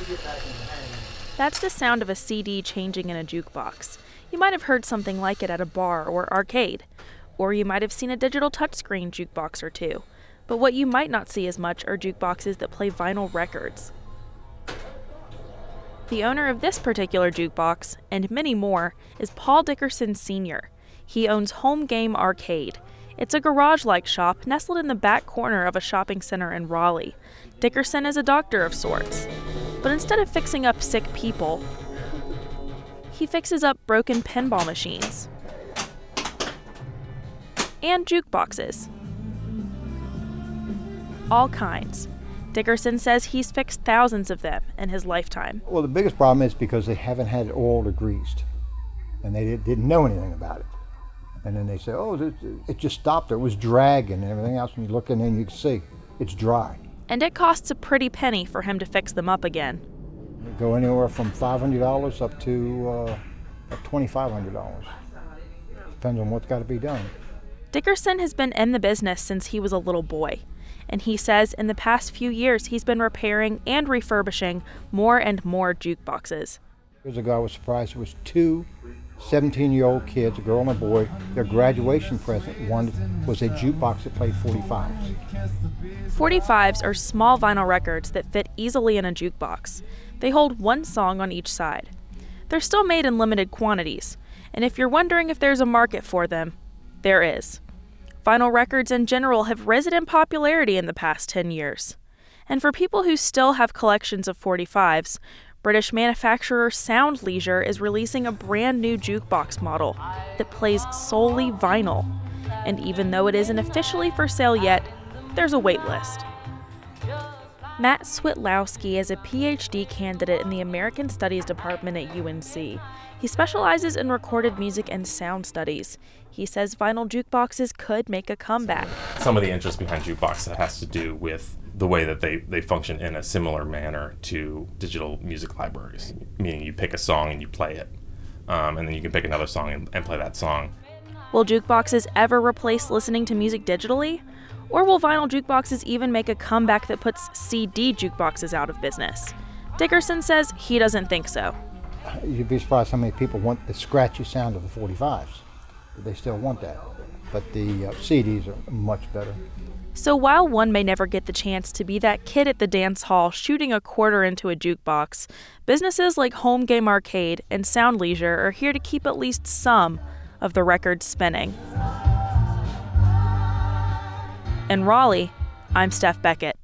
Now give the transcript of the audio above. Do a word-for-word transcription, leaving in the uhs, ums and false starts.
That's the sound of a C D changing in a jukebox. You might have heard something like it at a bar or arcade, or you might have seen a digital touchscreen jukebox or two. But what you might not see as much are jukeboxes that play vinyl records. The owner of this particular jukebox, and many more, is Paul Dickerson Senior He owns Home Game Arcade. It's a garage-like shop nestled in the back corner of a shopping center in Raleigh. Dickerson is a doctor of sorts. But instead of fixing up sick people, he fixes up broken pinball machines and jukeboxes. All kinds. Dickerson says he's fixed thousands of them in his lifetime. Well, the biggest problem is because they haven't had it oiled or greased, and they didn't know anything about it. And then they say, oh, it, it just stopped there. It was dragging and everything else. And you look in there and you can see it's dry. And it costs a pretty penny for him to fix them up again. They go anywhere from five hundred dollars up to uh, twenty-five hundred dollars. Depends on what's got to be done. Dickerson has been in the business since he was a little boy. And he says in the past few years he's been repairing and refurbishing more and more jukeboxes. Years ago I was surprised there was two seventeen-year-old kids, a girl and a boy, their graduation present one was a jukebox that played forty-fives. forty-fives are small vinyl records that fit easily in a jukebox. They hold one song on each side. They're still made in limited quantities, and if you're wondering if there's a market for them, there is. Vinyl records in general have risen in popularity in the past ten years. And for people who still have collections of forty-fives, British manufacturer Sound Leisure is releasing a brand new jukebox model that plays solely vinyl. And even though it isn't officially for sale yet, there's a wait list. Matt Switlowski is a P H D candidate in the American Studies department at U N C. He specializes in recorded music and sound studies. He says vinyl jukeboxes could make a comeback. Some of the interest behind jukeboxes has to do with the way that they, they function in a similar manner to digital music libraries, meaning you pick a song and you play it, um, and then you can pick another song and, and play that song. Will jukeboxes ever replace listening to music digitally? Or will vinyl jukeboxes even make a comeback that puts C D jukeboxes out of business? Dickerson says he doesn't think so. You'd be surprised how many people want the scratchy sound of the forty-fives. They still want that. But the uh, C Ds are much better. So while one may never get the chance to be that kid at the dance hall shooting a quarter into a jukebox, businesses like Home Game Arcade and Sound Leisure are here to keep at least some of the records spinning. In Raleigh, I'm Steph Beckett.